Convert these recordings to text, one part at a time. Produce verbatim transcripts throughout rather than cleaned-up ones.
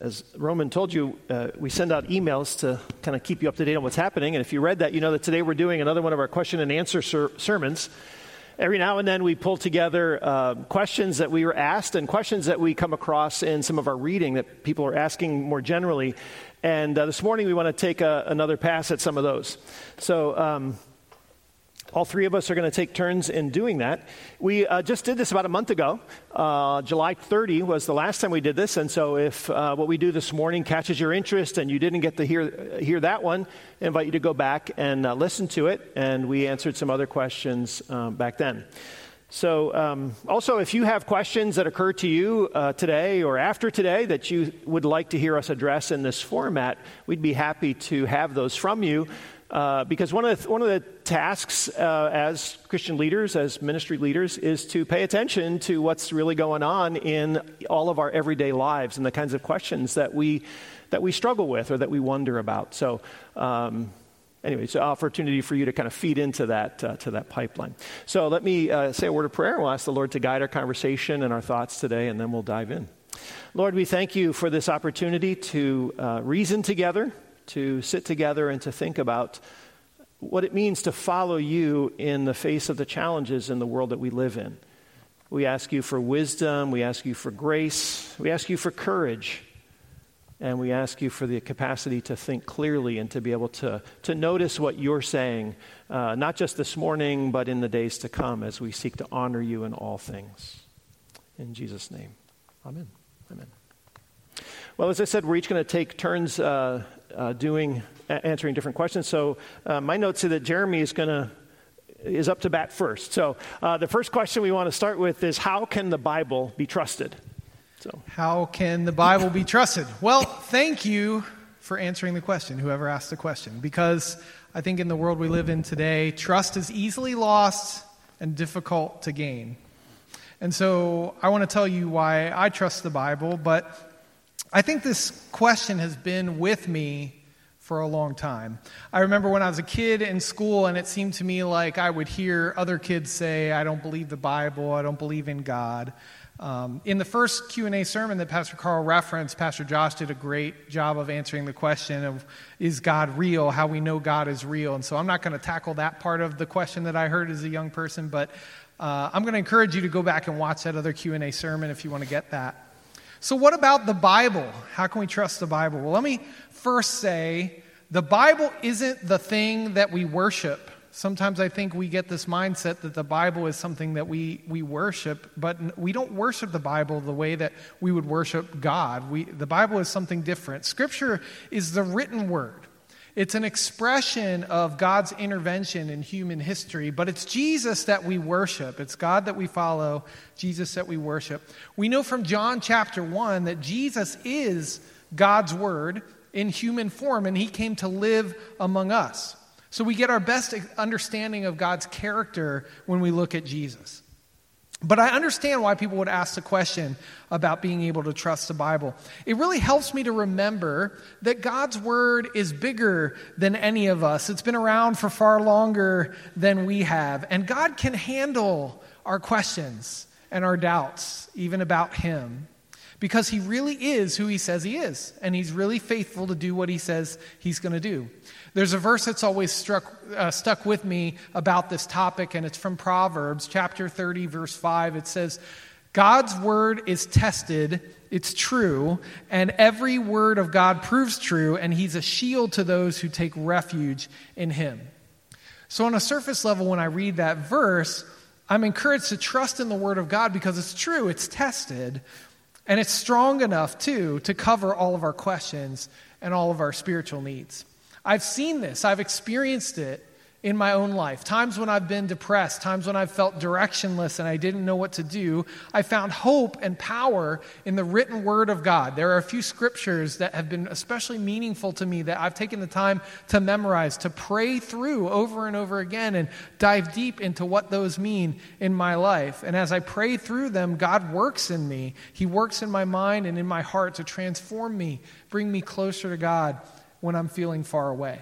as Roman told you, uh, we send out emails to kind of keep you up to date on what's happening. And if you read that, you know that today we're doing another one of our question and answer ser- sermons. Every now and then we pull together uh, questions that we were asked and questions that we come across in some of our reading that people are asking more generally. And uh, this morning we want to take a, another pass at some of those. So um, all three of us are going to take turns in doing that. We uh, just did this about a month ago. Uh, July thirtieth was the last time we did this. And so if uh, what we do this morning catches your interest and you didn't get to hear hear that one, I invite you to go back and uh, listen to it. And we answered some other questions um, back then. So um, also, if you have questions that occur to you uh, today or after today that you would like to hear us address in this format, we'd be happy to have those from you. Uh, because one of the, one of the tasks uh, as Christian leaders, as ministry leaders, is to pay attention to what's really going on in all of our everyday lives and the kinds of questions that we that we struggle with or that we wonder about. So, um, anyway, it's an opportunity for you to kind of feed into that uh, to that pipeline. So, let me uh, say a word of prayer, and we'll ask the Lord to guide our conversation and our thoughts today, and then we'll dive in. Lord, we thank you for this opportunity to uh, reason together, to sit together and to think about what it means to follow you in the face of the challenges in the world that we live in. We ask you for wisdom, we ask you for grace, we ask you for courage, and we ask you for the capacity to think clearly and to be able to, to notice what you're saying, uh, not just this morning, but in the days to come as we seek to honor you in all things. In Jesus' name, amen. Amen. Well, as I said, we're each going to take turns uh, uh, doing, a- answering different questions. So uh, my notes say that Jeremy is going to is up to bat first. So uh, the first question we want to start with is, how can the Bible be trusted? So how can the Bible be trusted? Well, thank you for answering the question, whoever asked the question, because I think in the world we live in today, trust is easily lost and difficult to gain. And so I want to tell you why I trust the Bible, but I think this question has been with me for a long time. I remember when I was a kid in school, and it seemed to me like I would hear other kids say, I don't believe the Bible, I don't believe in God. Um, in the first Q and A sermon that Pastor Carl referenced, Pastor Josh did a great job of answering the question of, is God real, how we know God is real. And so I'm not going to tackle that part of the question that I heard as a young person, but uh, I'm going to encourage you to go back and watch that other Q and A sermon if you want to get that. So what about the Bible? How can we trust the Bible? Well, let me first say the Bible isn't the thing that we worship. Sometimes I think we get this mindset that the Bible is something that we, we worship, but we don't worship the Bible the way that we would worship God. We, the Bible is something different. Scripture is the written word. It's an expression of God's intervention in human history, but it's Jesus that we worship. It's God that we follow, Jesus that we worship. We know from John chapter one that Jesus is God's word in human form, and he came to live among us. So we get our best understanding of God's character when we look at Jesus. But I understand why people would ask the question about being able to trust the Bible. It really helps me to remember that God's word is bigger than any of us. It's been around for far longer than we have. And God can handle our questions and our doubts, even about him, because he really is who he says he is. And he's really faithful to do what he says he's going to do. There's a verse that's always struck, uh, stuck with me about this topic, and it's from Proverbs chapter thirty, verse five. It says, God's word is tested, it's true, and every word of God proves true, and he's a shield to those who take refuge in him. So on a surface level, when I read that verse, I'm encouraged to trust in the word of God because it's true, it's tested, and it's strong enough, too, to cover all of our questions and all of our spiritual needs. I've seen this. I've experienced it in my own life. Times when I've been depressed, times when I've felt directionless and I didn't know what to do, I found hope and power in the written word of God. There are a few scriptures that have been especially meaningful to me that I've taken the time to memorize, to pray through over and over again and dive deep into what those mean in my life. And as I pray through them, God works in me. He works in my mind and in my heart to transform me, bring me closer to God when I'm feeling far away.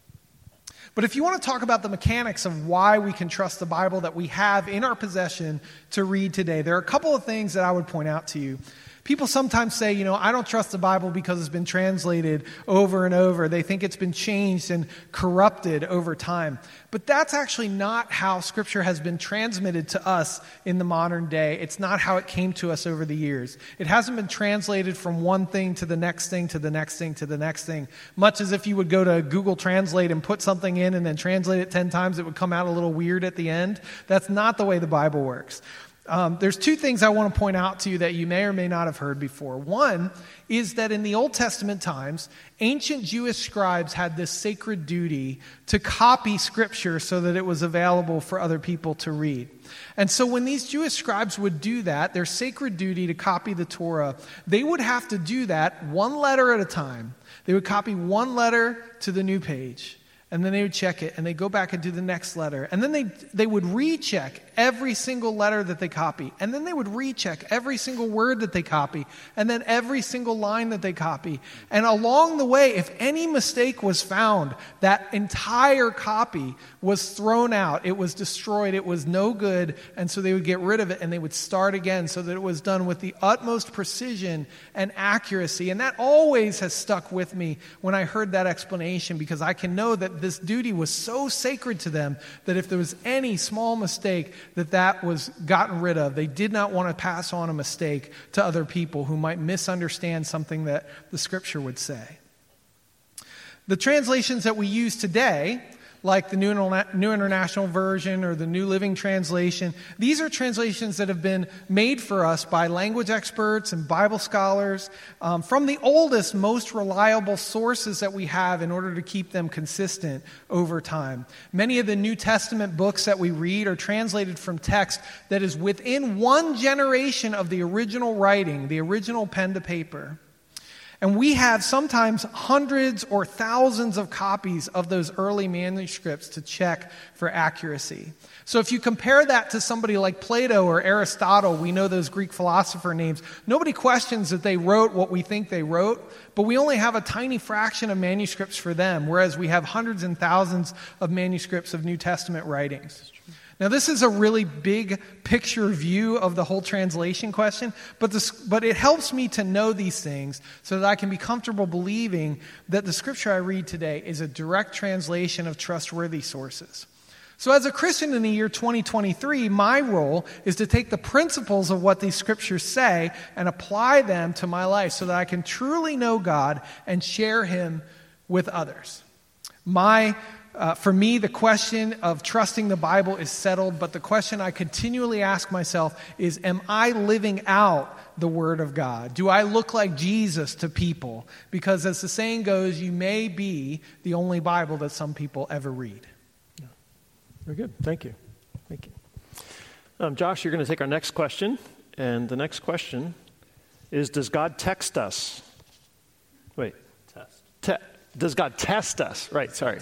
But if you want to talk about the mechanics of why we can trust the Bible that we have in our possession to read today, there are a couple of things that I would point out to you. People sometimes say, you know, I don't trust the Bible because it's been translated over and over. They think it's been changed and corrupted over time. But that's actually not how Scripture has been transmitted to us in the modern day. It's not how it came to us over the years. It hasn't been translated from one thing to the next thing to the next thing to the next thing, much as if you would go to Google Translate and put something in and then translate it ten times, it would come out a little weird at the end. That's not the way the Bible works. Um, there's two things I want to point out to you that you may or may not have heard before. One is that in the Old Testament times, ancient Jewish scribes had this sacred duty to copy Scripture so that it was available for other people to read. And so when these Jewish scribes would do that, their sacred duty to copy the Torah, they would have to do that one letter at a time. They would copy one letter to the new page. And then they would check it, and they'd go back and do the next letter. And then they they would recheck every single letter that they copy. And then they would recheck every single word that they copy. And then every single line that they copy. And along the way, if any mistake was found, that entire copy was thrown out. It was destroyed. It was no good. And so they would get rid of it, and they would start again so that it was done with the utmost precision and accuracy. And that always has stuck with me when I heard that explanation, because I can know that this duty was so sacred to them that if there was any small mistake, that that was gotten rid of. They did not want to pass on a mistake to other people who might misunderstand something that the Scripture would say. The translations that we use today, like the New International Version or the New Living Translation, these are translations that have been made for us by language experts and Bible scholars um, from the oldest, most reliable sources that we have in order to keep them consistent over time. Many of the New Testament books that we read are translated from text that is within one generation of the original writing, the original pen to paper. And we have sometimes hundreds or thousands of copies of those early manuscripts to check for accuracy. So if you compare that to somebody like Plato or Aristotle, we know those Greek philosopher names, nobody questions that they wrote what we think they wrote, but we only have a tiny fraction of manuscripts for them, whereas we have hundreds and thousands of manuscripts of New Testament writings. Now, this is a really big picture view of the whole translation question, but, this, but it helps me to know these things so that I can be comfortable believing that the Scripture I read today is a direct translation of trustworthy sources. So as a Christian in the year twenty twenty-three, my role is to take the principles of what these Scriptures say and apply them to my life so that I can truly know God and share Him with others. My Uh, for me, the question of trusting the Bible is settled, but the question I continually ask myself is, am I living out the Word of God? Do I look like Jesus to people? Because as the saying goes, you may be the only Bible that some people ever read. Yeah. Very good. Thank you. Thank you. Um, Josh, you're going to take our next question, and the next question is, does God text us? Wait. Test. Te- does God test us? Right, sorry.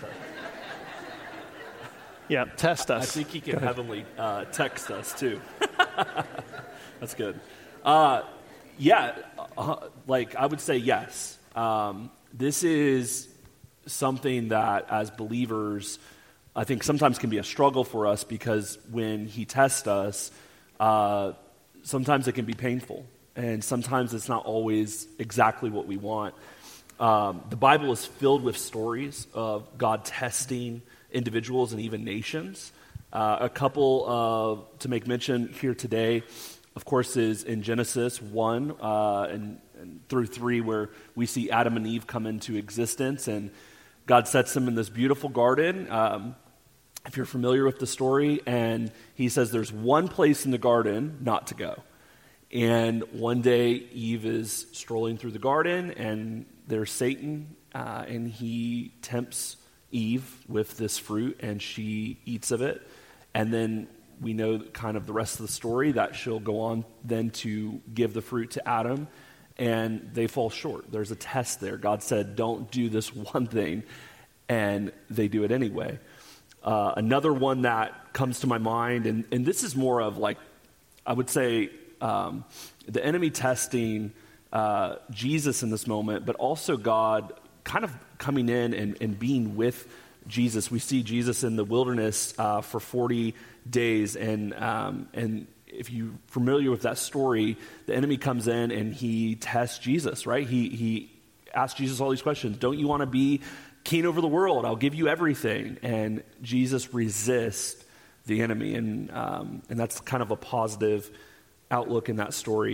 Yeah, test us. I think he can heavenly uh, text us, too. That's good. Uh, yeah, uh, like, I would say yes. Um, this is something that, as believers, I think sometimes can be a struggle for us, because when he tests us, uh, sometimes it can be painful, and sometimes it's not always exactly what we want. Um, the Bible is filled with stories of God testing individuals and even nations. Uh, a couple uh, to make mention here today, of course, is in Genesis one uh, and, and through three, where we see Adam and Eve come into existence, and God sets them in this beautiful garden. Um, if you're familiar with the story, and he says there's one place in the garden not to go. And one day Eve is strolling through the garden, and there's Satan, uh, and he tempts Eve with this fruit, and she eats of it. And then we know kind of the rest of the story, that she'll go on then to give the fruit to Adam, and they fall short. There's a test there. God said, don't do this one thing, and they do it anyway. Uh, another one that comes to my mind, and, and this is more of like, I would say, um, the enemy testing uh, Jesus in this moment, but also God kind of coming in and, and being with Jesus. We see Jesus in the wilderness uh, for forty days, and um, and if you're familiar with that story, the enemy comes in and he tests Jesus, right? He he asks Jesus all these questions. Don't you want to be king over the world? I'll give you everything. And Jesus resists the enemy. And, um, and that's kind of a positive outlook in that story.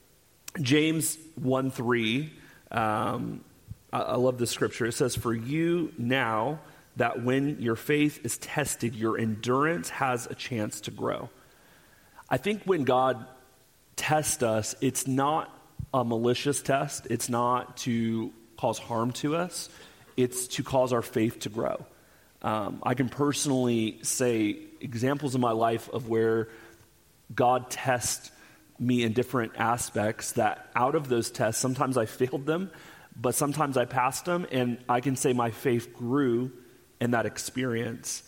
James one three, um, I, I love this scripture. It says, for you now that when your faith is tested, your endurance has a chance to grow. I think when God tests us, it's not a malicious test. It's not to cause harm to us. It's to cause our faith to grow. Um, I can personally say examples in my life of where God tests me in different aspects that out of those tests, sometimes I failed them, but sometimes I passed them, and I can say my faith grew in that experience.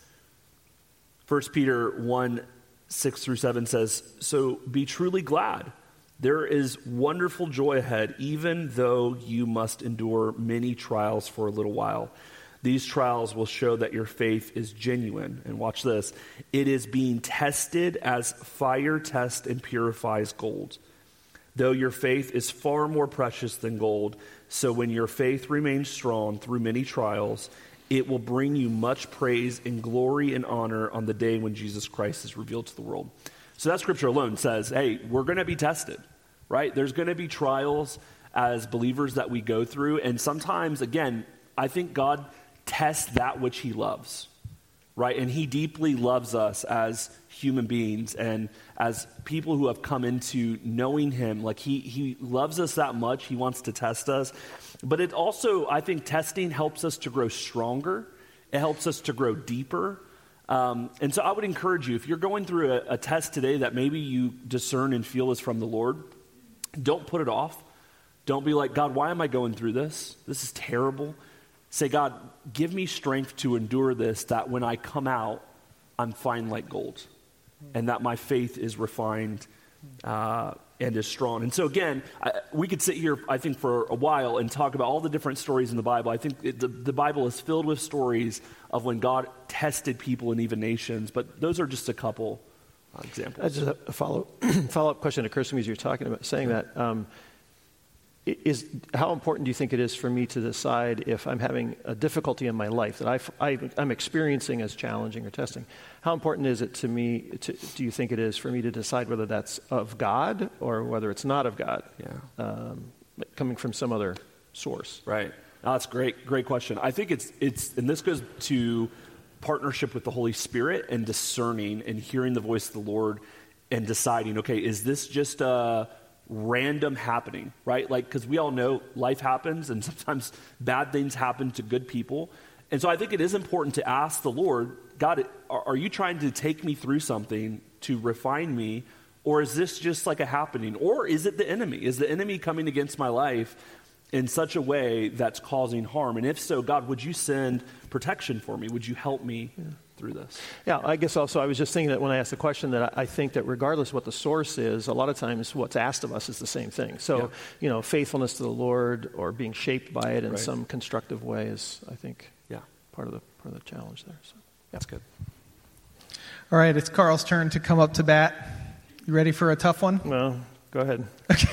First Peter one, six through seven says, so be truly glad. There is wonderful joy ahead, even though you must endure many trials for a little while. These trials will show that your faith is genuine. And watch this. It is being tested as fire tests and purifies gold. Though your faith is far more precious than gold, so when your faith remains strong through many trials, it will bring you much praise and glory and honor on the day when Jesus Christ is revealed to the world. So that scripture alone says, hey, we're going to be tested, right? There's going to be trials as believers that we go through. And sometimes, again, I think God tests that which he loves, right? And he deeply loves us as human beings and as people who have come into knowing him. Like he, he loves us that much. He wants to test us. But it also, I think testing helps us to grow stronger. It helps us to grow deeper. Um, and so I would encourage you, if you're going through a, a test today that maybe you discern and feel is from the Lord, don't put it off. Don't be like, God, why am I going through this? This is terrible. Say, God, give me strength to endure this, that when I come out, I'm fine like gold, and that my faith is refined uh, and is strong. And so again, I, we could sit here, I think, for a while and talk about all the different stories in the Bible. I think it, the, the Bible is filled with stories of when God tested people and even nations, but those are just a couple uh, examples. Uh, just a follow, follow-up question occurs to me as you're talking about saying that. Um, Is how important do you think it is for me to decide if I'm having a difficulty in my life that I've, I, I'm experiencing as challenging or testing? How important is it to me, to, do you think it is for me to decide whether that's of God or whether it's not of God, yeah. um, coming from some other source? Right. No, that's a great, great question. I think it's, it's, and this goes to partnership with the Holy Spirit and discerning and hearing the voice of the Lord and deciding, okay, is this just a random happening, right? Like, because we all know life happens and sometimes bad things happen to good people. And so I think it is important to ask the Lord, God, are, are you trying to take me through something to refine me? Or is this just like a happening? Or is it the enemy? Is the enemy coming against my life in such a way that's causing harm? And if so, God, would you send protection for me? Would you help me yeah. through this? Yeah, I guess also I was just thinking that when I asked the question that I think that regardless what the source is, a lot of times what's asked of us is the same thing. So, yeah. you know, faithfulness to the Lord or being shaped by it in right. some constructive way is, I think, yeah. part of the part of the challenge there. So, yeah. That's good. All right, it's Carl's turn to come up to bat. You ready for a tough one? Well, go ahead. Okay.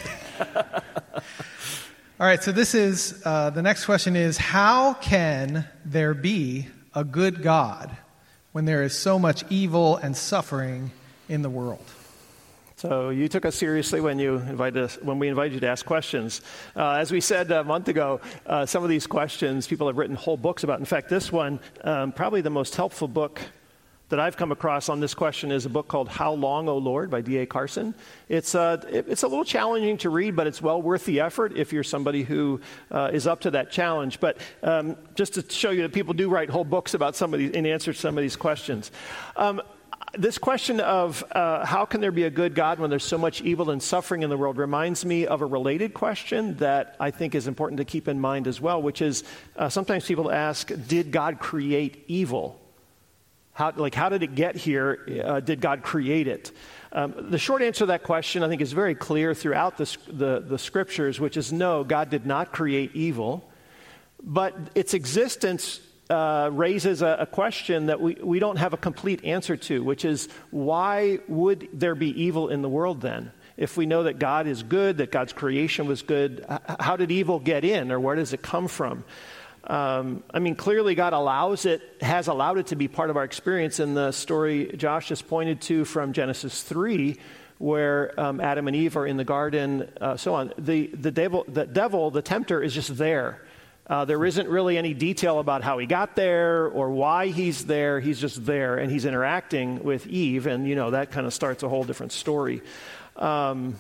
All right, so this is, uh, the next question is, how can there be a good God when there is so much evil and suffering in the world? So you took us seriously when you invited us, when we invited you to ask questions. Uh, as we said a month ago, uh, some of these questions people have written whole books about. In fact, this one, um, probably the most helpful book that I've come across on this question is a book called How Long, O Lord by D A Carson. It's, uh, it, it's a little challenging to read, but it's well worth the effort if you're somebody who uh, is up to that challenge. But um, just to show you that people do write whole books about some of these, in answer to some of these questions. Um, this question of uh, how can there be a good God when there's so much evil and suffering in the world reminds me of a related question that I think is important to keep in mind as well, which is uh, sometimes people ask, did God create evil? How, like, how did it get here? Uh, did God create it? Um, the short answer to that question, I think, is very clear throughout the, the, the scriptures, which is no, God did not create evil. But its existence uh, raises a, a question that we, we don't have a complete answer to, which is, why would there be evil in the world then? If we know that God is good, that God's creation was good, how did evil get in, or where does it come from? Um, I mean, clearly God allows it, has allowed it to be part of our experience in the story Josh just pointed to from Genesis three, where um, Adam and Eve are in the garden, uh, so on. The, the, devil, the devil, the tempter, is just there. Uh, there isn't really any detail about how he got there or why he's there. He's just there, and he's interacting with Eve, and, you know, that kind of starts a whole different story. Um,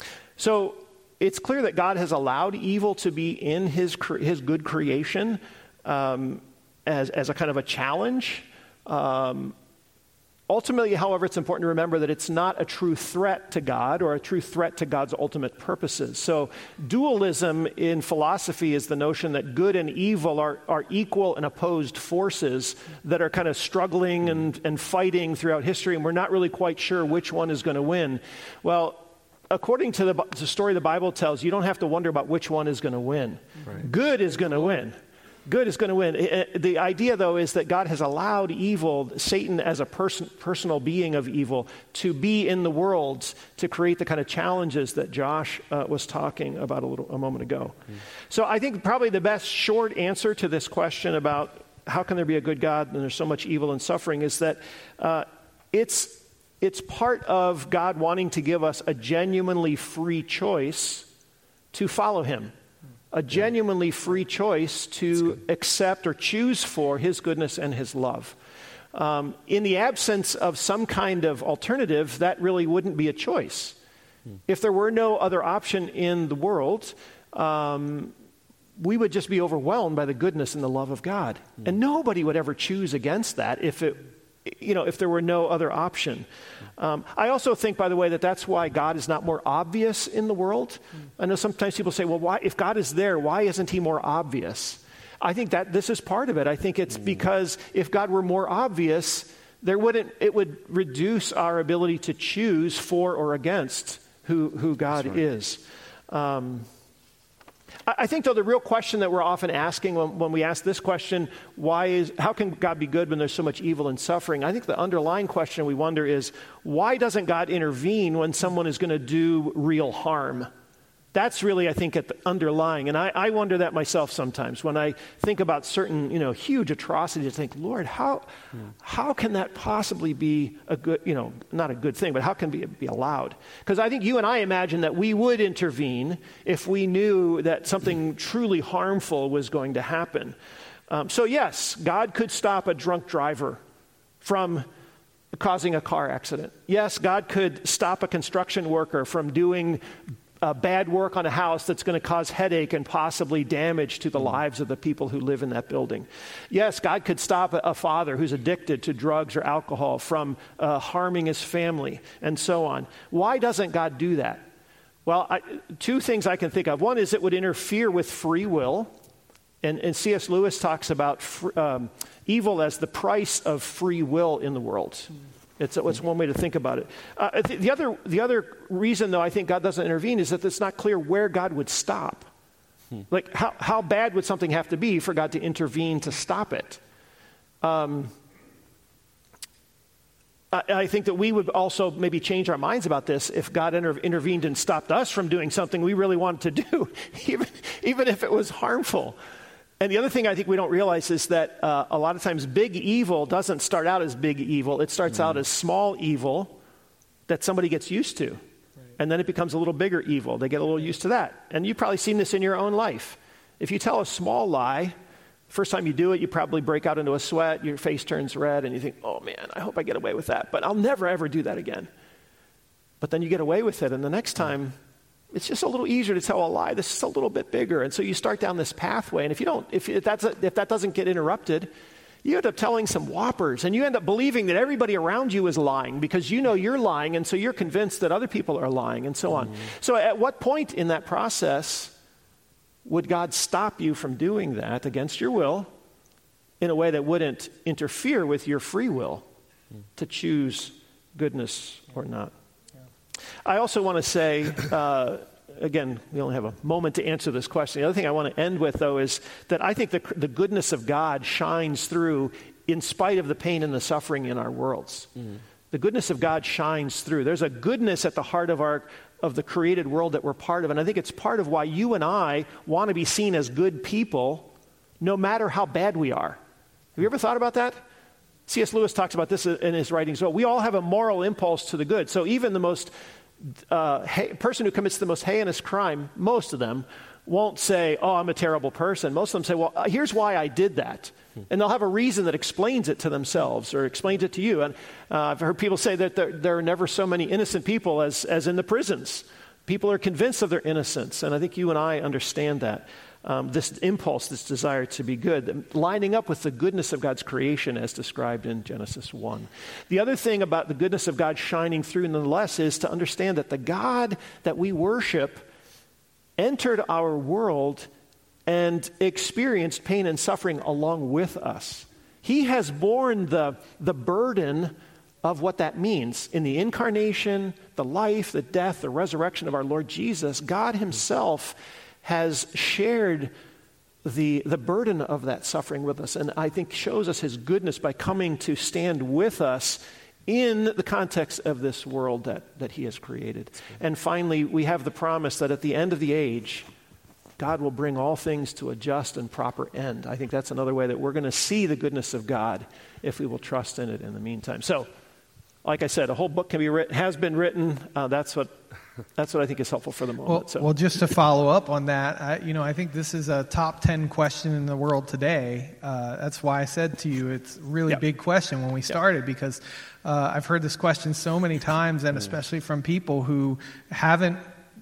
so it's clear that God has allowed evil to be in his cre- his good creation um, as, as a kind of a challenge. Um, ultimately, however, it's important to remember that it's not a true threat to God or a true threat to God's ultimate purposes. So dualism in philosophy is the notion that good and evil are, are equal and opposed forces that are kind of struggling and, and fighting throughout history, and we're not really quite sure which one is going to win. Well, according to the, the story the Bible tells, you don't have to wonder about which one is going to win. Right. Good is going to win. Good is going to win. The idea, though, is that God has allowed evil, Satan as a person, personal being of evil, to be in the world to create the kind of challenges that Josh uh, was talking about a little a moment ago. Mm. So I think probably the best short answer to this question about how can there be a good God when there's so much evil and suffering is that uh, it's it's part of God wanting to give us a genuinely free choice to follow him. A genuinely free choice to accept or choose for his goodness and his love. Um, in the absence of some kind of alternative, that really wouldn't be a choice. Hmm. If there were no other option in the world, um, we would just be overwhelmed by the goodness and the love of God. Hmm. And nobody would ever choose against that if it, you know, if there were no other option. Um, I also think, by the way, that that's why God is not more obvious in the world. I know sometimes people say, well, why, if God is there, why isn't he more obvious? I think that this is part of it. I think it's because if God were more obvious, there wouldn't, it would reduce our ability to choose for or against who, who God right. is. Um, I think, though, the real question that we're often asking when, when we ask this question, why is, how can God be good when there's so much evil and suffering? I think the underlying question we wonder is, why doesn't God intervene when someone is going to do real harm? That's really, I think, at the underlying. And I, I wonder that myself sometimes when I think about certain, you know, huge atrocities. I think, Lord, how hmm. how can that possibly be a good, you know, not a good thing, but how can it be, be allowed? Because I think you and I imagine that we would intervene if we knew that something truly harmful was going to happen. Um, so yes, God could stop a drunk driver from causing a car accident. Yes, God could stop a construction worker from doing Uh, bad work on a house that's going to cause headache and possibly damage to the lives of the people who live in that building. Yes, God could stop a, a father who's addicted to drugs or alcohol from uh, harming his family and so on. Why doesn't God do that? Well, I, two things I can think of. One is it would interfere with free will. And, and C S Lewis talks about fr- um, evil as the price of free will in the world. It's, it's one way to think about it. Uh, the, the other the other reason, though, I think God doesn't intervene is that it's not clear where God would stop. Hmm. Like, how, how bad would something have to be for God to intervene to stop it? Um, I, I think that we would also maybe change our minds about this if God inter- intervened and stopped us from doing something we really wanted to do, even, even if it was harmful. And the other thing I think we don't realize is that uh, a lot of times big evil doesn't start out as big evil. It starts mm-hmm. out as small evil that somebody gets used to. Right. And then it becomes a little bigger evil. They get a little used to that. And you've probably seen this in your own life. If you tell a small lie, first time you do it, you probably break out into a sweat, your face turns red, and you think, oh man, I hope I get away with that. But I'll never ever do that again. But then you get away with it, and the next time, it's just a little easier to tell a lie. This is a little bit bigger. And so you start down this pathway. And if you don't, if, if, that's a, if that doesn't get interrupted, you end up telling some whoppers. And you end up believing that everybody around you is lying because you know you're lying. And so you're convinced that other people are lying and so on. Mm-hmm. So at what point in that process would God stop you from doing that against your will in a way that wouldn't interfere with your free will mm. to choose goodness or not? I also want to say, uh, again, we only have a moment to answer this question. The other thing I want to end with, though, is that I think the, the goodness of God shines through in spite of the pain and the suffering in our worlds. Mm. The goodness of God shines through. There's a goodness at the heart of our of the created world that we're part of, and I think it's part of why you and I want to be seen as good people no matter how bad we are. Have you ever thought about that? C S Lewis talks about this in his writings. Well, we all have a moral impulse to the good. So even the most uh, ha- person who commits the most heinous crime, most of them won't say, oh, I'm a terrible person. Most of them say, well, uh, here's why I did that. And they'll have a reason that explains it to themselves or explains it to you. And uh, I've heard people say that there, there are never so many innocent people as, as in the prisons. People are convinced of their innocence. And I think you and I understand that. Um, this impulse, this desire to be good, lining up with the goodness of God's creation as described in Genesis one. The other thing about the goodness of God shining through nonetheless is to understand that the God that we worship entered our world and experienced pain and suffering along with us. He has borne the, the burden of what that means. In the incarnation, the life, the death, the resurrection of our Lord Jesus, God himself has shared the, the burden of that suffering with us, and I think shows us his goodness by coming to stand with us in the context of this world that, that he has created. And finally, we have the promise that at the end of the age, God will bring all things to a just and proper end. I think that's another way that we're going to see the goodness of God if we will trust in it in the meantime. So, like I said, a whole book can be written, has been written. Uh, that's what that's what I think is helpful for the moment. Well, so. well just to follow up on that, I, you know, I think this is a top ten question in the world today. Uh, that's why I said to you it's a really yep. big question when we started, yep. because uh, I've heard this question so many times, and especially from people who haven't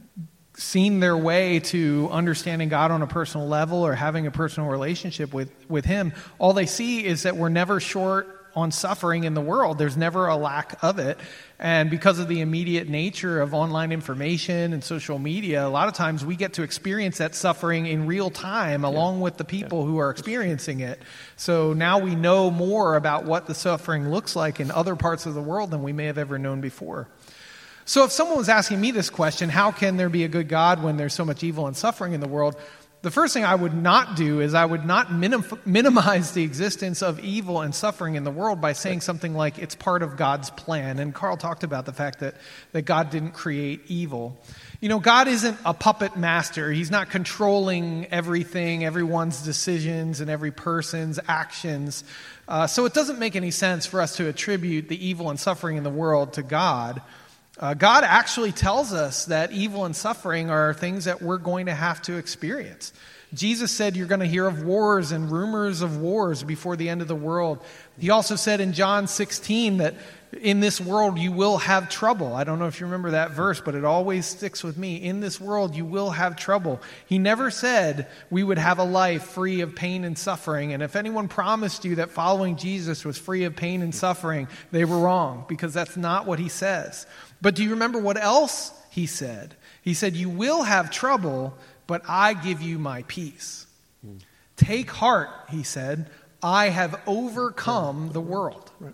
seen their way to understanding God on a personal level or having a personal relationship with, with him. All they see is that we're never short on suffering in the world. There's never a lack of it. And because of the immediate nature of online information and social media, a lot of times we get to experience that suffering in real time along yeah. with the people yeah. who are experiencing it. So now we know more about what the suffering looks like in other parts of the world than we may have ever known before. So if someone was asking me this question, how can there be a good God when there's so much evil and suffering in the world? The first thing I would not do is I would not minim- minimize the existence of evil and suffering in the world by saying something like it's part of God's plan. And Carl talked about the fact that, that God didn't create evil. You know, God isn't a puppet master. He's not controlling everything, everyone's decisions, and every person's actions. Uh, so it doesn't make any sense for us to attribute the evil and suffering in the world to God. Uh, God actually tells us that evil and suffering are things that we're going to have to experience. Jesus said you're going to hear of wars and rumors of wars before the end of the world. He also said in John sixteen that in this world you will have trouble. I don't know if you remember that verse, but it always sticks with me. In this world you will have trouble. He never said we would have a life free of pain and suffering. And if anyone promised you that following Jesus was free of pain and suffering, they were wrong, because that's not what he says. But do you remember what else he said? He said, you will have trouble, but I give you my peace. Mm. Take heart, he said, I have overcome the world. Right.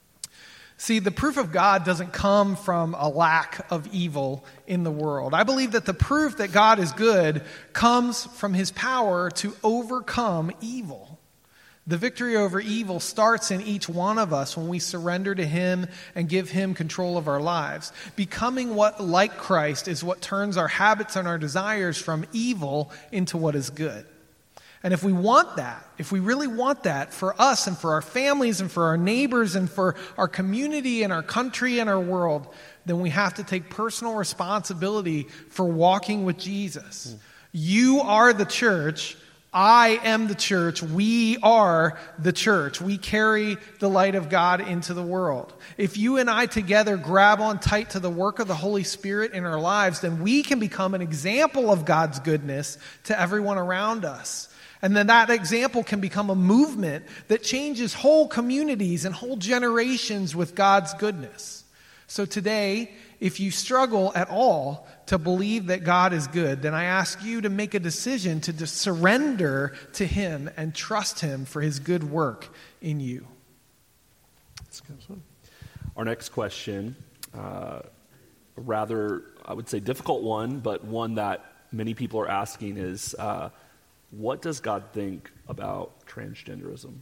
See, the proof of God doesn't come from a lack of evil in the world. I believe that the proof that God is good comes from his power to overcome evil. The victory over evil starts in each one of us when we surrender to him and give him control of our lives. Becoming what like Christ is what turns our habits and our desires from evil into what is good. And if we want that, if we really want that for us and for our families and for our neighbors and for our community and our country and our world, then we have to take personal responsibility for walking with Jesus. Mm. You are the church. I am the church. We are the church. We carry the light of God into the world. If you and I together grab on tight to the work of the Holy Spirit in our lives, then we can become an example of God's goodness to everyone around us. And then that example can become a movement that changes whole communities and whole generations with God's goodness. So today, if you struggle at all to believe that God is good, then I ask you to make a decision to just surrender to him and trust him for his good work in you. Our next question, uh, rather I would say, difficult one, but one that many people are asking is, uh, what does God think about transgenderism?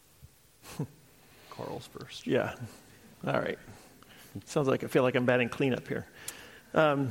Carl's first. Yeah. All right. Sounds like I feel like I'm batting cleanup here. Um,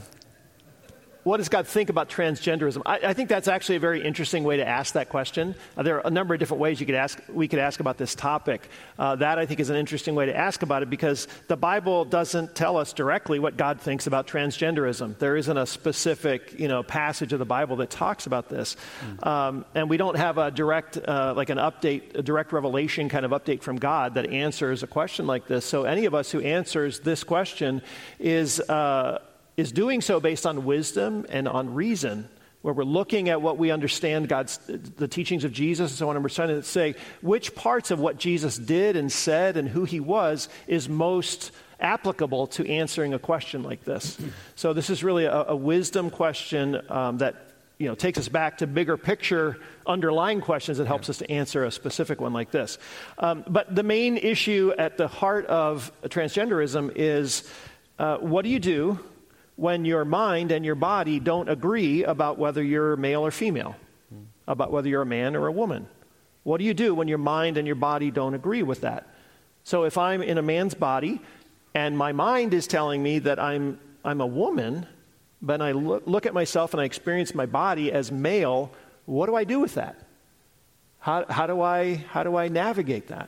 what does God think about transgenderism? I, I think that's actually a very interesting way to ask that question. Uh, there are a number of different ways you could ask. We could ask about this topic. Uh, that I think is an interesting way to ask about it because the Bible doesn't tell us directly what God thinks about transgenderism. There isn't a specific, you know, passage of the Bible that talks about this, mm. um, and we don't have a direct, uh, like an update, a direct revelation kind of update from God that answers a question like this. So any of us who answers this question is. Uh, is doing so based on wisdom and on reason, where we're looking at what we understand God's, the teachings of Jesus and so on, and we're trying to say which parts of what Jesus did and said and who he was is most applicable to answering a question like this. So this is really a, a wisdom question um, that you know takes us back to bigger picture underlying questions that helps us to answer a specific one like this. Um, but the main issue at the heart of transgenderism is uh, what do you do when your mind and your body don't agree about whether you're male or female, mm. about whether you're a man or a woman? What do you do when your mind and your body don't agree with that? So if I'm in a man's body and my mind is telling me that I'm I'm a woman, but I look, look at myself and I experience my body as male, what do I do with that? How how do I how do I navigate that?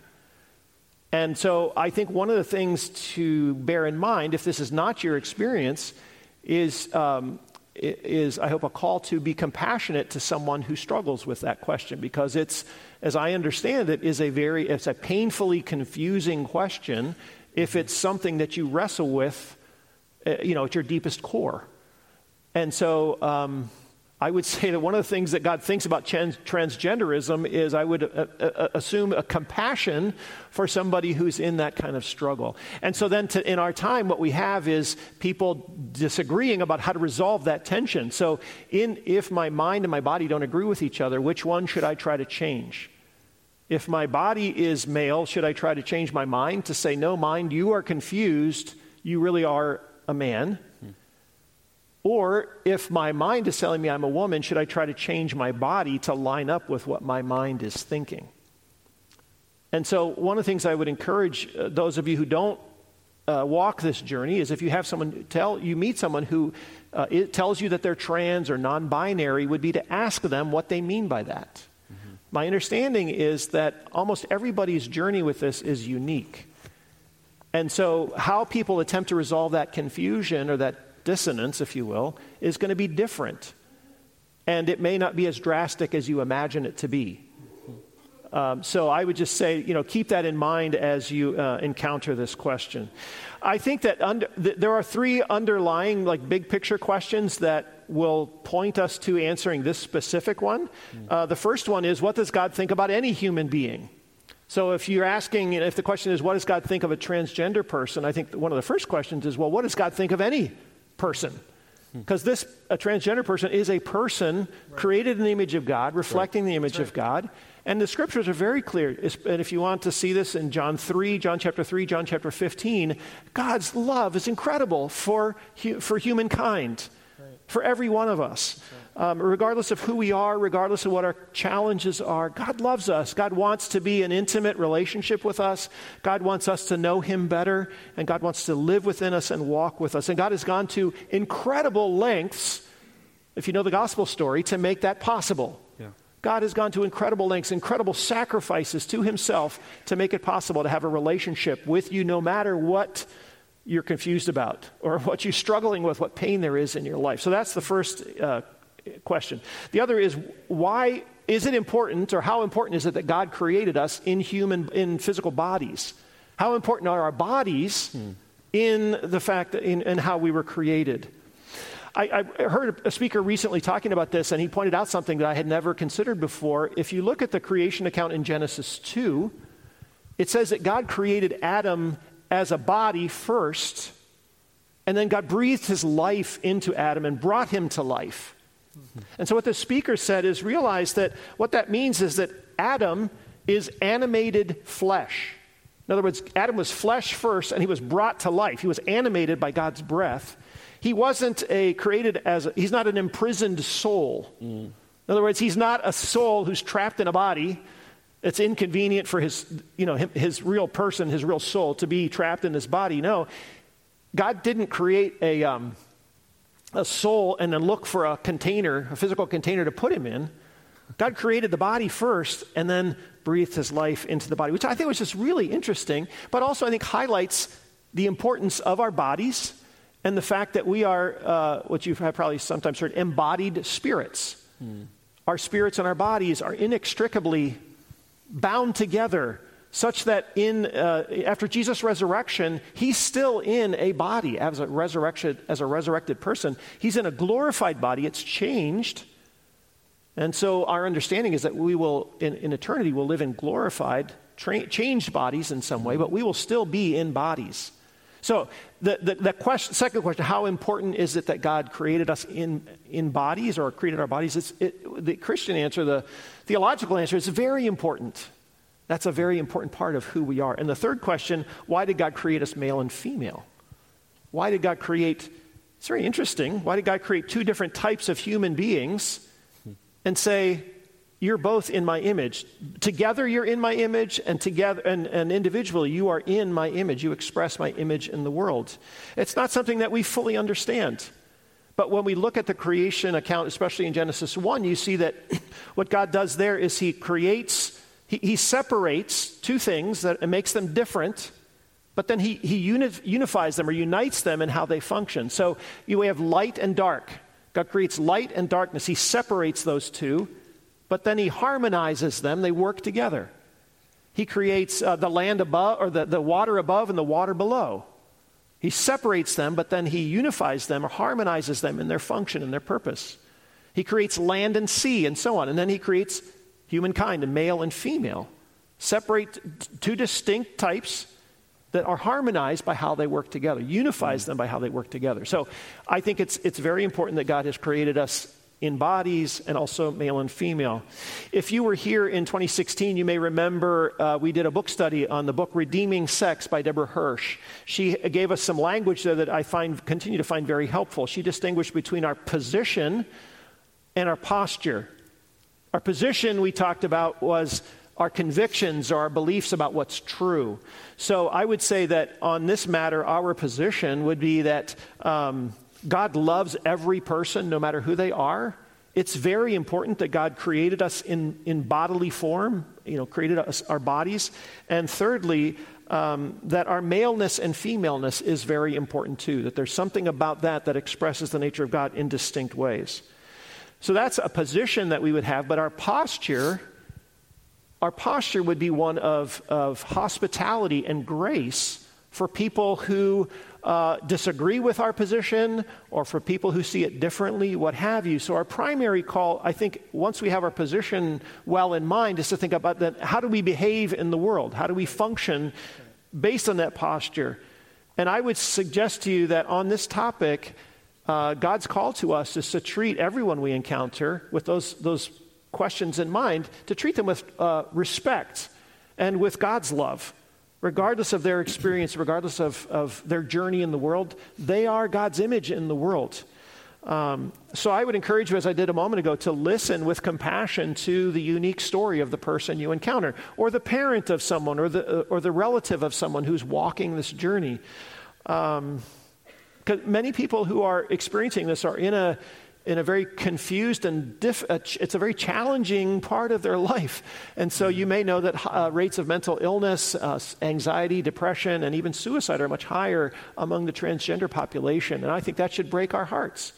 And so I think one of the things to bear in mind, if this is not your experience, is, um, is, I hope, a call to be compassionate to someone who struggles with that question, because it's, as I understand it, is a very, it's a painfully confusing question if it's something that you wrestle with, uh, you know, at your deepest core. And so um, I would say that one of the things that God thinks about trans- transgenderism is, I would uh, uh, assume, a compassion for somebody who's in that kind of struggle. And so then to, in our time, what we have is people disagreeing about how to resolve that tension. So in, if my mind and my body don't agree with each other, which one should I try to change? If my body is male, should I try to change my mind to say, no, mind, you are confused, you really are a man? Or if my mind is telling me I'm a woman, should I try to change my body to line up with what my mind is thinking? And so one of the things I would encourage uh, those of you who don't uh, walk this journey is, if you have someone tell you meet someone who uh, it tells you that they're trans or non-binary, would be to ask them what they mean by that. Mm-hmm. My understanding is that almost everybody's journey with this is unique. And so how people attempt to resolve that confusion or that dissonance, if you will, is going to be different. And it may not be as drastic as you imagine it to be. Um, so I would just say, you know, keep that in mind as you uh, encounter this question. I think that under, th- there are three underlying, like, big picture questions that will point us to answering this specific one. Uh, the first one is, what does God think about any human being? So if you're asking, if the question is, what does God think of a transgender person? I think one of the first questions is, well, what does God think of any person? Because this, a transgender person is a person right. created in the image of God, reflecting right. the image right. of God. And the scriptures are very clear. And if you want to see this in John three, John chapter three, John chapter fifteen, God's love is incredible for, for humankind, right. for every one of us. Um, regardless of who we are, regardless of what our challenges are, God loves us. God wants to be an intimate relationship with us. God wants us to know him better, and God wants to live within us and walk with us. And God has gone to incredible lengths, if you know the gospel story, to make that possible. Yeah. God has gone to incredible lengths, incredible sacrifices to himself to make it possible to have a relationship with you, no matter what you're confused about or what you're struggling with, what pain there is in your life. So that's the first uh question. The other is, why is it important, or how important is it that God created us in human, in physical bodies? How important are our bodies hmm. in the fact that in, in how we were created? I, I heard a speaker recently talking about this, and he pointed out something that I had never considered before. If you look at the creation account in Genesis two, it says that God created Adam as a body first, and then God breathed his life into Adam and brought him to life. And so what the speaker said is, realize that what that means is that Adam is animated flesh. In other words, Adam was flesh first, and he was brought to life. He was animated by God's breath. he wasn't a created as a, he's not an imprisoned soul. Mm. In other words, he's not a soul who's trapped in a body. It's inconvenient for his, you know, his, his real person, his real soul to be trapped in this body. No, God didn't create a um, a soul and then look for a container, a physical container to put him in. God created the body first and then breathed his life into the body, which I think was just really interesting, but also I think highlights the importance of our bodies and the fact that we are, uh, what you've probably sometimes heard, embodied spirits. Hmm. Our spirits and our bodies are inextricably bound together such that in uh, after Jesus' resurrection, he's still in a body as a resurrection as a resurrected person. He's in a glorified body. It's changed. And so our understanding is that we will, in, in eternity, will live in glorified, tra- changed bodies in some way, but we will still be in bodies. So the, the, the question, second question, how important is it that God created us in, in bodies or created our bodies? It's, it, the Christian answer, the theological answer is very important. That's a very important part of who we are. And the third question, why did God create us male and female? Why did God create, it's very interesting, why did God create two different types of human beings and say, you're both in my image. Together you're in my image, and together and, and individually you are in my image. You express my image in the world. It's not something that we fully understand. But when we look at the creation account, especially in Genesis one, you see that what God does there is he creates, he, he separates two things that and makes them different, but then he, he uni- unifies them or unites them in how they function. So you have light and dark. God creates light and darkness. He separates those two, but then he harmonizes them. They work together. He creates uh, the land above, or the, the water above and the water below. He separates them, but then he unifies them or harmonizes them in their function and their purpose. He creates land and sea and so on. And then he creates humankind, and male and female. Separate two distinct types that are harmonized by how they work together, unifies them by how they work together. So I think it's it's very important that God has created us in bodies and also male and female. If you were here in twenty sixteen, you may remember uh, we did a book study on the book Redeeming Sex by Deborah Hirsch. She gave us some language there that I find continue to find very helpful. She distinguished between our position and our posture. Our position, we talked about, was our convictions or our beliefs about what's true. So I would say that on this matter, our position would be that um, God loves every person, no matter who they are. It's very important that God created us in, in bodily form, you know, created us, our bodies. And thirdly, um, that our maleness and femaleness is very important too, that there's something about that that expresses the nature of God in distinct ways. So that's a position that we would have, but our posture... Our posture would be one of, of hospitality and grace for people who uh, disagree with our position or for people who see it differently, what have you. So our primary call, I think, once we have our position well in mind, is to think about that. How do we behave in the world? How do we function based on that posture? And I would suggest to you that on this topic, uh, God's call to us is to treat everyone we encounter with those those questions in mind, to treat them with uh, respect and with God's love. Regardless of their experience, regardless of, of their journey in the world, they are God's image in the world. Um, so I would encourage you, as I did a moment ago, to listen with compassion to the unique story of the person you encounter, or the parent of someone, or the, uh, or the relative of someone who's walking this journey. Um, 'cause many people who are experiencing this are in a in a very confused and diff, uh, ch- it's a very challenging part of their life. And so you may know that uh, rates of mental illness, uh, anxiety, depression, and even suicide are much higher among the transgender population. And I think that should break our hearts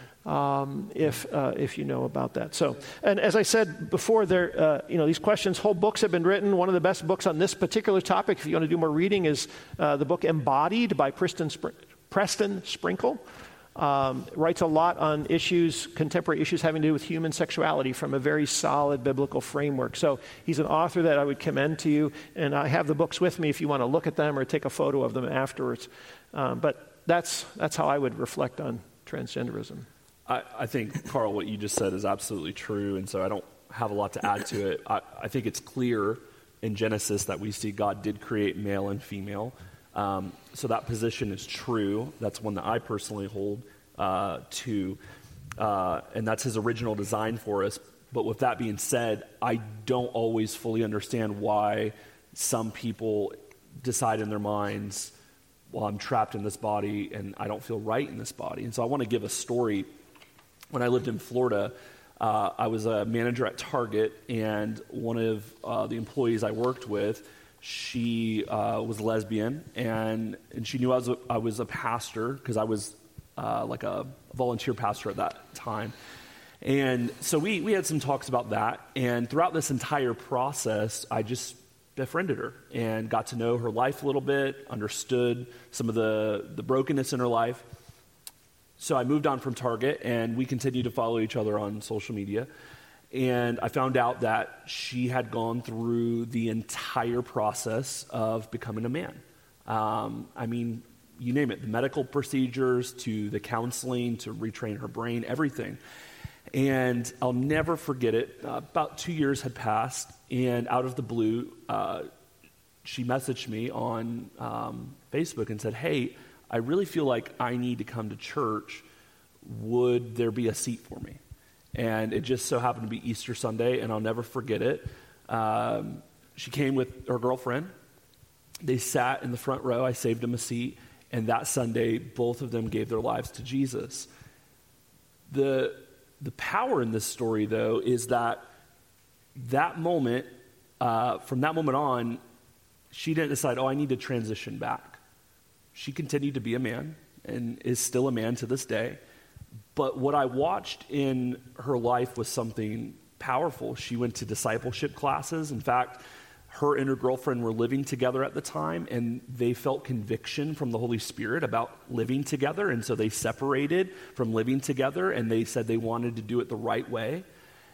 um, if uh, if you know about that. So, and as I said before, there, uh, you know, these questions, whole books have been written. One of the best books on this particular topic, if you want to do more reading, is uh, the book Embodied by Preston, Spr- Preston Sprinkle. Um, writes a lot on issues, contemporary issues having to do with human sexuality from a very solid biblical framework. So he's an author that I would commend to you, and I have the books with me if you want to look at them or take a photo of them afterwards. Um, but that's that's how I would reflect on transgenderism. I, I think, Carl, what you just said is absolutely true, and so I don't have a lot to add to it. I, I think it's clear in Genesis that we see God did create male and female. Um, so that position is true. That's one that I personally hold. uh, to, uh, and that's his original design for us. But with that being said, I don't always fully understand why some people decide in their minds, well, I'm trapped in this body and I don't feel right in this body. And so I want to give a story. When I lived in Florida, uh, I was a manager at Target, and one of uh, the employees I worked with, she uh, was lesbian, and, and she knew I was a, I was a pastor because I was uh, like a volunteer pastor at that time. And so we, we had some talks about that, and throughout this entire process, I just befriended her and got to know her life a little bit, understood some of the, the brokenness in her life. So I moved on from Target, and we continued to follow each other on social media. And I found out that she had gone through the entire process of becoming a man. Um, I mean, you name it, the medical procedures to the counseling to retrain her brain, everything. And I'll never forget it. Uh, about two years had passed, and out of the blue, uh, she messaged me on um, Facebook and said, hey, I really feel like I need to come to church. Would there be a seat for me? And it just so happened to be Easter Sunday, and I'll never forget it. Um, she came with her girlfriend. They sat in the front row. I saved them a seat. And that Sunday, both of them gave their lives to Jesus. The The power in this story, though, is that that moment, uh, from that moment on, she didn't decide, oh, I need to transition back. She continued to be a man and is still a man to this day. But what I watched in her life was something powerful. She went to discipleship classes. In fact, her and her girlfriend were living together at the time, and they felt conviction from the Holy Spirit about living together, and so they separated from living together, and they said they wanted to do it the right way.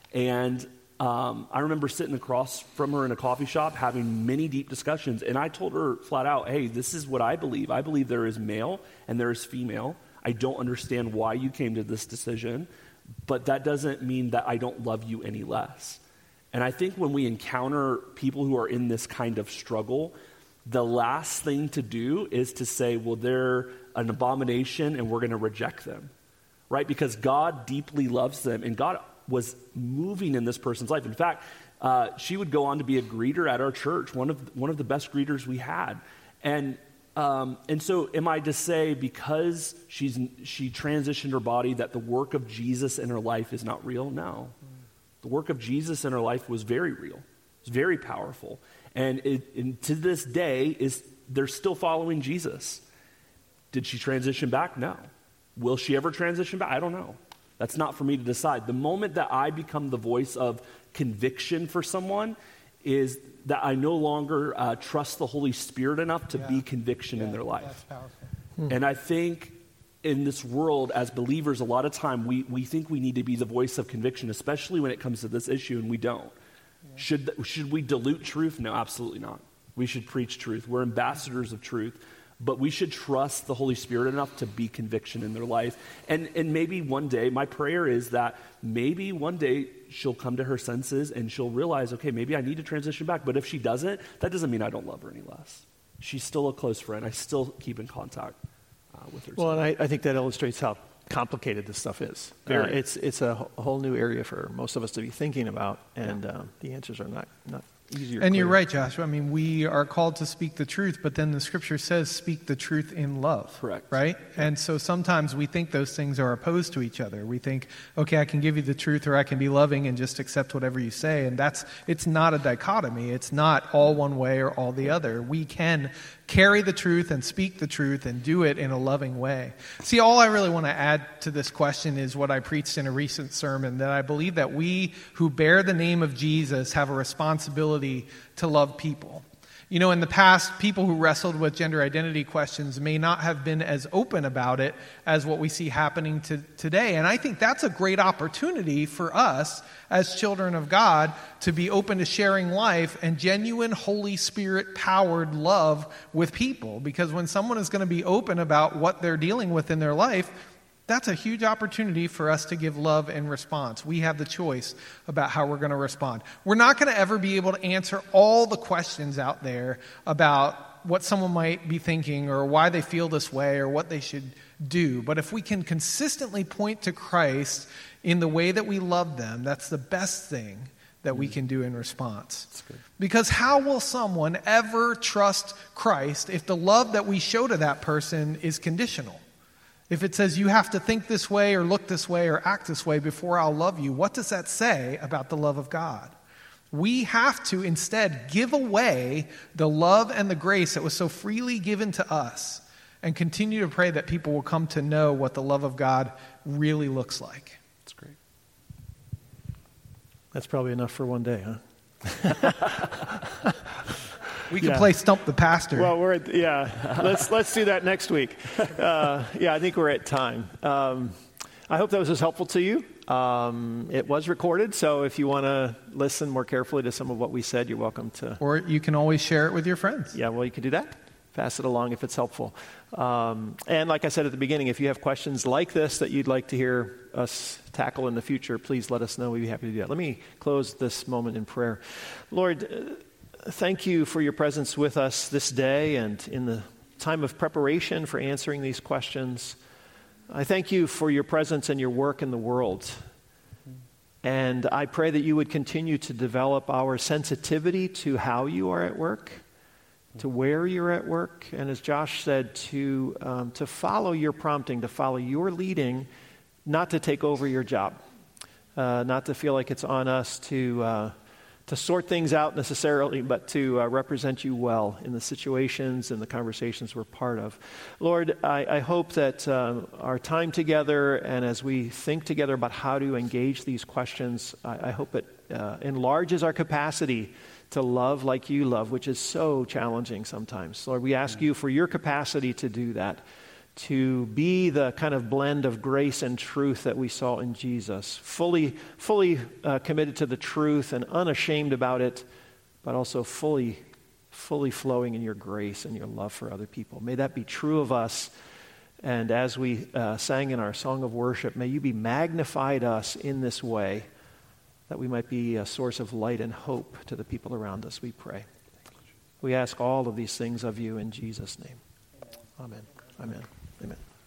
And um, I remember sitting across from her in a coffee shop having many deep discussions, and I told her flat out, hey, this is what I believe. I believe there is male and there is female. I don't understand why you came to this decision, but that doesn't mean that I don't love you any less. And I think when we encounter people who are in this kind of struggle, the last thing to do is to say, well, they're an abomination and we're going to reject them, right? Because God deeply loves them, and God was moving in this person's life. In fact, uh, she would go on to be a greeter at our church, one of one of the best greeters we had. And um, and so am I to say because she's she transitioned her body that the work of Jesus in her life is not real? No. The work of Jesus in her life was very real. It's very powerful. And, it, and to this day, is they're still following Jesus. Did she transition back? No. Will she ever transition back? I don't know. That's not for me to decide. The moment that I become the voice of conviction for someone is that I no longer uh, trust the Holy Spirit enough to yeah. be conviction yeah, in their life. That's powerful. Hmm. And I think in this world, as believers, a lot of time we, we think we need to be the voice of conviction, especially when it comes to this issue, and we don't. Yeah. Should, should we dilute truth? No, absolutely not. We should preach truth. We're ambassadors of truth, but we should trust the Holy Spirit enough to be conviction in their life. And, and maybe one day, my prayer is that maybe one day she'll come to her senses and she'll realize, okay, maybe I need to transition back. But if she doesn't, that doesn't mean I don't love her any less. She's still a close friend. I still keep in contact. Uh, with her well, and I, I think that illustrates how complicated this stuff is. Uh, it's it's a, a whole new area for most of us to be thinking about, and yeah. uh, the answers are not, not easy or And clear. you're right, Joshua. I mean, we are called to speak the truth, but then the Scripture says speak the truth in love. Correct. Right? And so sometimes we think those things are opposed to each other. We think, okay, I can give you the truth, or I can be loving and just accept whatever you say. And that's it's not a dichotomy. It's not all one way or all the other. We can carry the truth and speak the truth and do it in a loving way. See, all I really want to add to this question is what I preached in a recent sermon, that I believe that we who bear the name of Jesus have a responsibility to love people. You know, in the past, people who wrestled with gender identity questions may not have been as open about it as what we see happening to, today. And I think that's a great opportunity for us as children of God to be open to sharing life and genuine Holy Spirit-powered love with people. Because when someone is going to be open about what they're dealing with in their life, that's a huge opportunity for us to give love in response. We have the choice about how we're going to respond. We're not going to ever be able to answer all the questions out there about what someone might be thinking or why they feel this way or what they should do. But if we can consistently point to Christ in the way that we love them, that's the best thing that we can do in response. That's good. Because how will someone ever trust Christ if the love that we show to that person is conditional? If it says you have to think this way or look this way or act this way before I'll love you, what does that say about the love of God? We have to instead give away the love and the grace that was so freely given to us and continue to pray that people will come to know what the love of God really looks like. That's great. That's probably enough for one day, huh? We can Yeah. play Stump the Pastor. Well, we're at, yeah. Let's let's do that next week. Uh, yeah, I think we're at time. Um, I hope that was as helpful to you. Um, it was recorded, so if you want to listen more carefully to some of what we said, you're welcome to. Or you can always share it with your friends. Yeah, well, you can do that. Pass it along if it's helpful. Um, and like I said at the beginning, if you have questions like this that you'd like to hear us tackle in the future, please let us know. We'd be happy to do that. Let me close this moment in prayer. Lord, uh, thank you for your presence with us this day and in the time of preparation for answering these questions. I thank you for your presence and your work in the world. And I pray that you would continue to develop our sensitivity to how you are at work, to where you're at work, and as Josh said, to um, to follow your prompting, to follow your leading, not to take over your job, uh, not to feel like it's on us to uh, to sort things out necessarily, but to uh, represent you well in the situations and the conversations we're part of. Lord, I, I hope that uh, our time together and as we think together about how to engage these questions, I, I hope it uh, enlarges our capacity to love like you love, which is so challenging sometimes. Lord, we ask you for your capacity to do that, to be the kind of blend of grace and truth that we saw in Jesus, fully, fully uh, committed to the truth and unashamed about it, but also fully, fully flowing in your grace and your love for other people. May that be true of us. And as we uh, sang in our song of worship, may you be magnified us in this way, that we might be a source of light and hope to the people around us, we pray. We ask all of these things of you in Jesus' name. Amen. Amen. Amen.